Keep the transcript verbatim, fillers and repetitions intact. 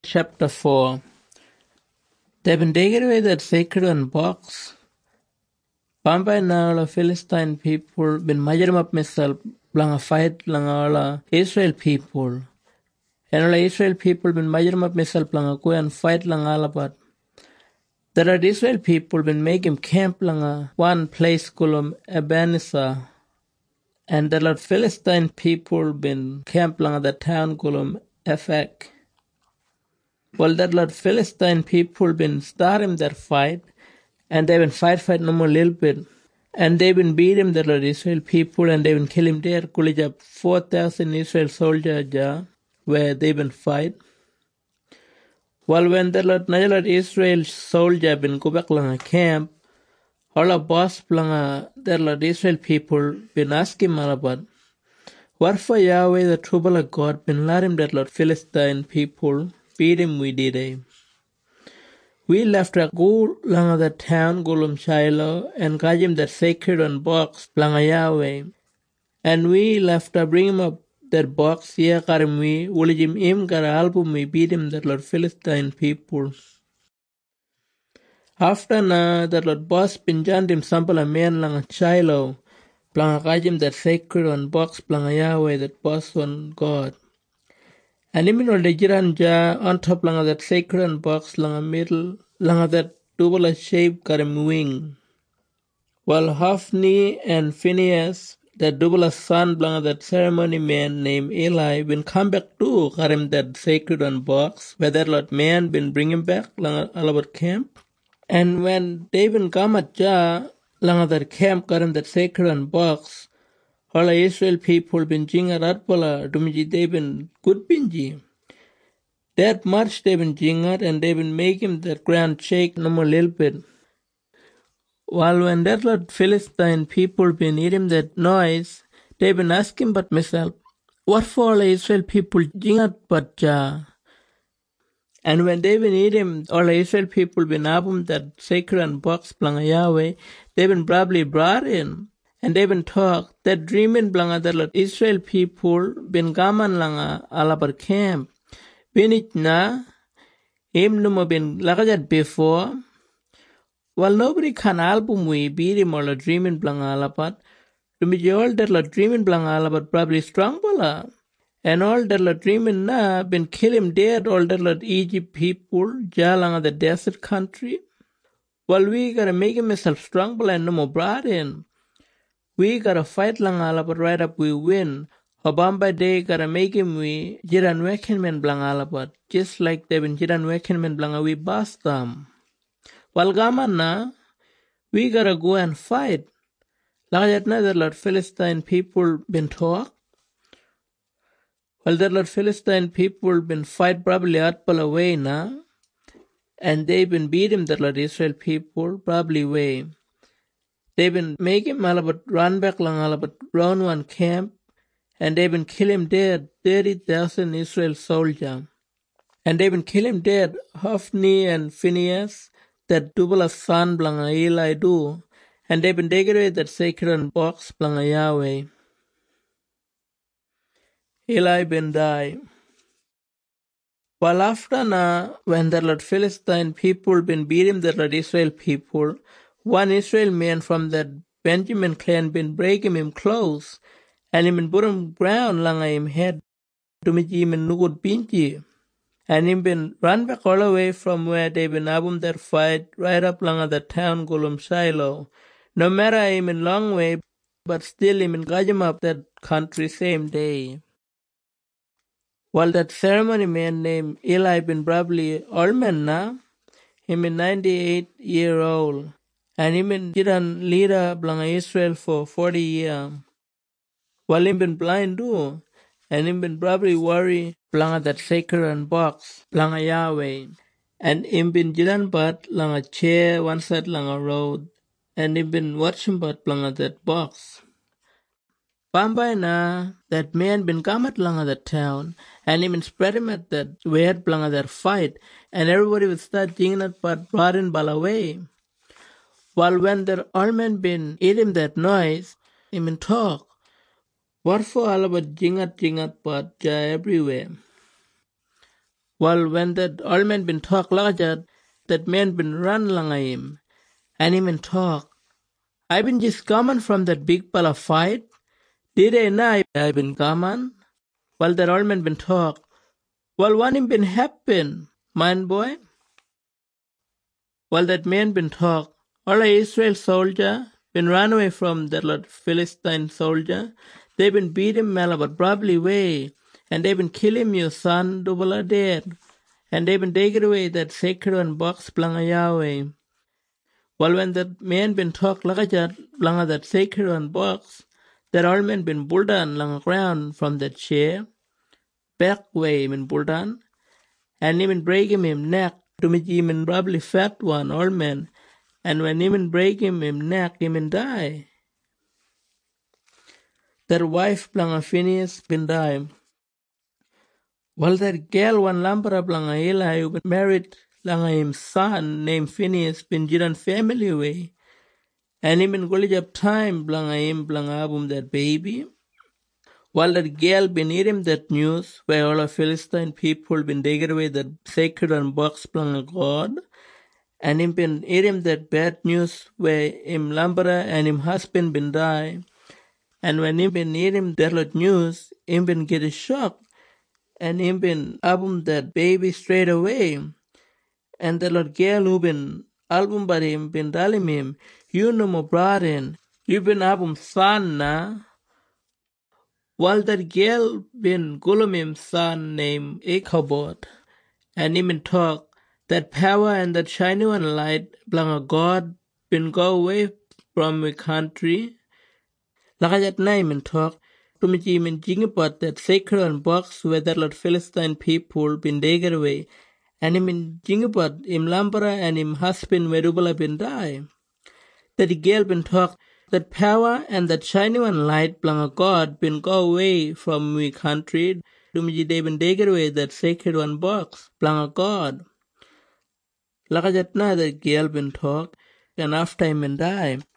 Chapter four. They've been taken away that sacred one box. Pampai na all Philistine people been majarum up myself lang a fight lang all Israel people. And all Israel people been majarum up myself lang a go and fight lang all about. There are Israel people been making camp lang a one place called Ebenezer. And there are Philistine people been camp lang a the town called Ephek. Well, that lot Philistine people been starting their fight, and they've been fight fight no more little bit, and they've been beating the lot Israel people, and they've been killing their college four thousand Israel soldiers ja, where they've been fight. Well, when the lot lot Israel soldier been go back lang a camp, all the boss lang a the lot Israel people been asking about what for Yahweh the trouble of God been letting that lot Philistine people beat him we did eh. We left a go lang the town Golum Shiloh and got him that sacred one box lang Yahweh. And we left a bring him up that box here karim we will him him got album we beat him that Lord Philistine people. After na that Lord boss pinjand him sample a man lang Shiloh lang got him that sacred one box lang Yahweh that boss one God. And even all the jiran ja on top lang that sacred box lang a middle lang that double shape karim wing. While Hophni and Phineas, that double son lang that ceremony man named Eli, been come back to karim that sacred box where that lot man been bringing back lang about camp. And when they been come at ja lang that camp karim that sacred box, all the Israel people been jinga ratpala dumiji they been good binji. That much they been jingat and they been making that ground shake no more little bit. While when that lot Philistine people been hearing that noise, they been asking but myself, what for all the Israel people jingat but ja? And when they been eating, all the Israel people been album that sacred box blanga Yahweh, they been probably brought in. And they been talk that dreaming blanga that Israel people been gaman langa alabar camp. Binit na him no been lakajat before. Well, nobody can album we beat him or dreaming blanga alabat. To me all that dreaming blanga alabat probably strong bala. And all that dreaming na been kill him dead all that Egypt people jalanga the desert country. Well, we gotta make him myself strong bala and no more brought in. We gotta fight lang alabat right up we win. Obamba day gotta make him we jiran wekin men blang alabat. Just like they been jiran wekin men blanga we bust them. While gaman na, we gotta go and fight. Like that the Lord Philistine people been talk. Well, the Lord Philistine people been fight probably out away na. And they been beating the Lord Israel people probably way. They been making Malabat run back lang Malabat round one camp, and they been kill him dead thirty thousand Israel soldier. And they been kill him dead Hophni and Phineas, that double son blanga Eli do, and they been taken away that sacred box blanga Yahweh. Eli been die. While after na, when the Lord Philistine people been beating the Lord Israel people, one Israel man from that Benjamin clan been breaking him clothes, and him been put him ground langa him head to me him in nugud pinchi. And him been run back all the way from where they been abum that fight right up langa the town Golum Shiloh. No matter him in long way, but still him in got him up that country same day. While that ceremony man named Eli been probably old man now, him in ninety-eight year old, and him been jiran leader blanga Israel for forty years. While him been blind too, and him been probably worry blanga that sacred box blanga Yahweh, and him been jiran but blanga chair one side blanga road, and him been watching but blanga that box. Bambai na, that man been come at langa the town, and him been spread him at that weird blanga that fight, and everybody would start jinging it but brought in balaway. While when the old man been eating that noise, him been talk, what for all about jingat jingat but ja everywhere. Well, when that old man been talk larger, that man been run long him, and him been talk. I been just coming from that big pala fight. Did I know I been coming? Well, that old man been talk. Well, what him been happen, man boy? Well, that man been talk. All the Israel soldier been run away from that Lord Philistine soldier. They been beat him well, but probably way, and they been kill him your son double a dead, and they been taken away that sacred one box blanga Yahweh. Well, when that man been talk like that blanga that sacred one box, that old man been pulled down long ground from that chair, back way been pulled down, and even break him him neck to make him in probably fat one old man, and when even break him him neck him and die. Their wife blanga Phineas been die. Well, that girl one lampara blanga Eli who been married langa him son named Phineas been jiran family way, and him in college up time blanga him blanga abum that baby. While that girl been hearing that news, where all the Philistine people been taken away that sacred and box blanga God, and him been hearing that bad news where him lambara and him husband been die, and when him been hearing that news, him been get a shock, and him been album that baby straight away, and the Lord girl who been album but him been telling him, you know my brother, you been album son na. While that girl been Gulumim's son named Ichabod, and him in talk, that power and that shining one light blanga God been go away from my country. Like that name in talk, to me him in Jingapot that sacred and box where that Lord Philistine people been taken away, and him in Jingapot, him lambara and him husband Merubala been die. That girl been talk, that power and that shining one light blanga God been go away from we country, dumiji they been taken away that sacred one box blanga God. Like that na that girl been talk, and after him and die.